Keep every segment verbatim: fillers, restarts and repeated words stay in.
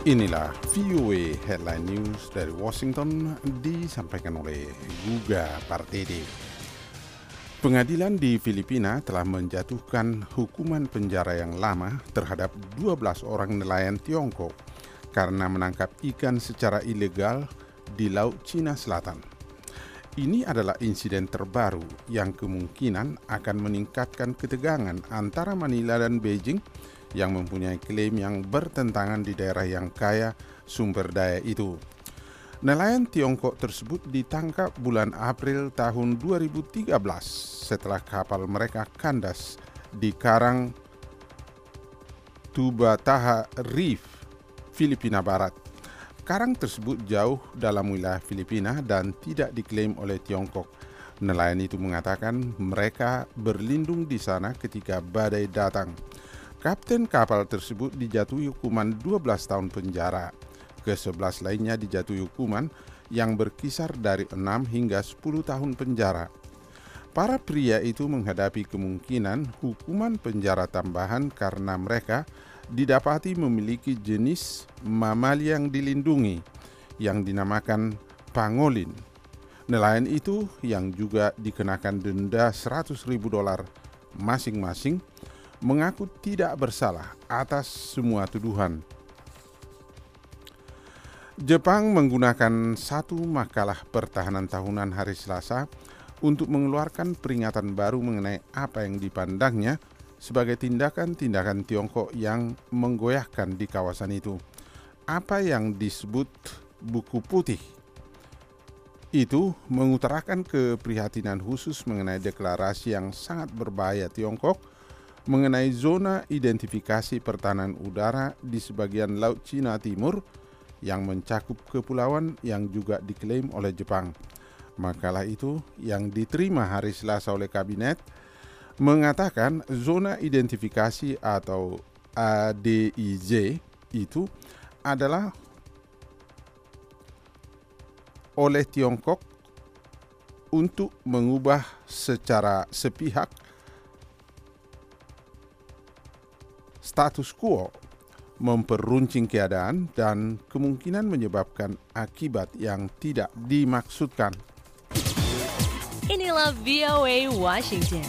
Inilah V O A Headline News dari Washington disampaikan oleh Guga Partede. Pengadilan di Filipina telah menjatuhkan hukuman penjara yang lama terhadap dua belas orang nelayan Tiongkok karena menangkap ikan secara ilegal di Laut Cina Selatan. Ini adalah insiden terbaru yang kemungkinan akan meningkatkan ketegangan antara Manila dan Beijing yang mempunyai klaim yang bertentangan di daerah yang kaya sumber daya itu. Nelayan Tiongkok tersebut ditangkap bulan April tahun dua ribu tiga belas setelah kapal mereka kandas di Karang Tubataha Reef, Filipina Barat. Karang tersebut jauh dalam wilayah Filipina dan tidak diklaim oleh Tiongkok. Nelayan itu mengatakan mereka berlindung di sana ketika badai datang. Kapten kapal tersebut dijatuhi hukuman dua belas tahun penjara. Kesebelas lainnya dijatuhi hukuman yang berkisar dari enam hingga sepuluh tahun penjara. Para pria itu menghadapi kemungkinan hukuman penjara tambahan karena mereka didapati memiliki jenis mamalia yang dilindungi yang dinamakan pangolin. Nelayan itu yang juga dikenakan denda seratus ribu dolar masing-masing mengaku tidak bersalah atas semua tuduhan. Jepang menggunakan satu makalah pertahanan tahunan hari Selasa untuk mengeluarkan peringatan baru mengenai apa yang dipandangnya sebagai tindakan-tindakan Tiongkok yang menggoyahkan di kawasan itu. Apa yang disebut buku putih itu mengutarakan keprihatinan khusus mengenai deklarasi yang sangat berbahaya Tiongkok mengenai zona identifikasi pertahanan udara di sebagian Laut Cina Timur yang mencakup kepulauan yang juga diklaim oleh Jepang. Makalah itu yang diterima hari Selasa oleh Kabinet mengatakan zona identifikasi atau A D I Z itu adalah oleh Tiongkok untuk mengubah secara sepihak status quo, memperuncing keadaan, dan kemungkinan menyebabkan akibat yang tidak dimaksudkan. Inilah V O A Washington.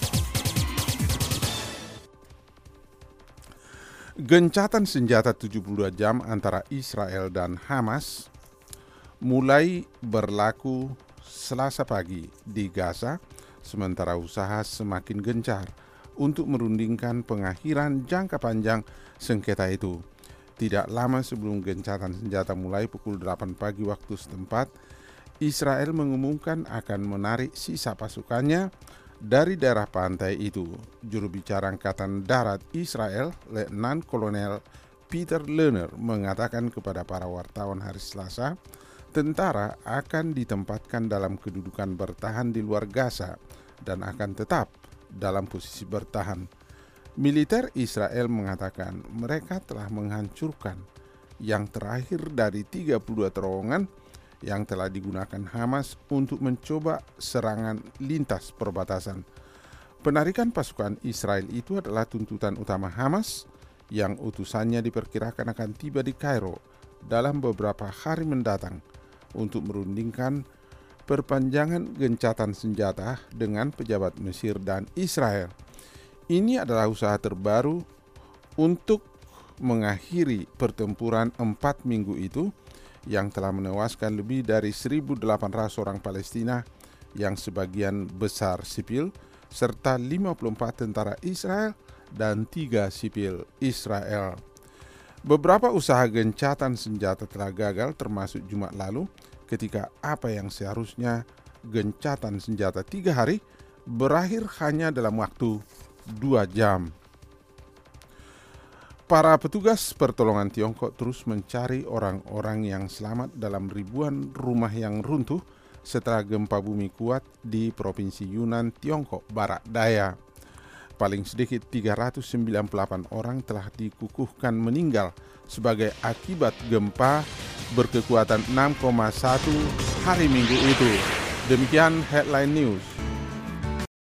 Gencatan senjata tujuh puluh dua jam antara Israel dan Hamas mulai berlaku Selasa pagi di Gaza, sementara usaha semakin gencar untuk merundingkan pengakhiran jangka panjang sengketa itu. Tidak lama sebelum gencatan senjata mulai pukul delapan pagi waktu setempat, Israel mengumumkan akan menarik sisa pasukannya dari daerah pantai itu. Juru bicara Angkatan Darat Israel, Letnan Kolonel Peter Lerner, mengatakan kepada para wartawan hari Selasa, tentara akan ditempatkan dalam kedudukan bertahan di luar Gaza dan akan tetap dalam posisi bertahan. Militer Israel mengatakan mereka telah menghancurkan yang terakhir dari tiga puluh dua terowongan yang telah digunakan Hamas untuk mencoba serangan lintas perbatasan. Penarikan pasukan Israel itu adalah tuntutan utama Hamas yang utusannya diperkirakan akan tiba di Kairo dalam beberapa hari mendatang untuk merundingkan perpanjangan gencatan senjata dengan pejabat Mesir dan Israel. Ini adalah usaha terbaru untuk mengakhiri pertempuran empat minggu itu yang telah menewaskan lebih dari seribu delapan ratus orang Palestina yang sebagian besar sipil, serta lima puluh empat tentara Israel dan tiga sipil Israel. Beberapa usaha gencatan senjata telah gagal, termasuk Jumat lalu, ketika apa yang seharusnya gencatan senjata tiga hari berakhir hanya dalam waktu dua jam. Para petugas pertolongan Tiongkok terus mencari orang-orang yang selamat dalam ribuan rumah yang runtuh setelah gempa bumi kuat di Provinsi Yunnan, Tiongkok Barat Daya. Paling sedikit tiga ratus sembilan puluh delapan orang telah dikukuhkan meninggal sebagai akibat gempa berkekuatan enam koma satu hari Minggu itu. Demikian Headline News.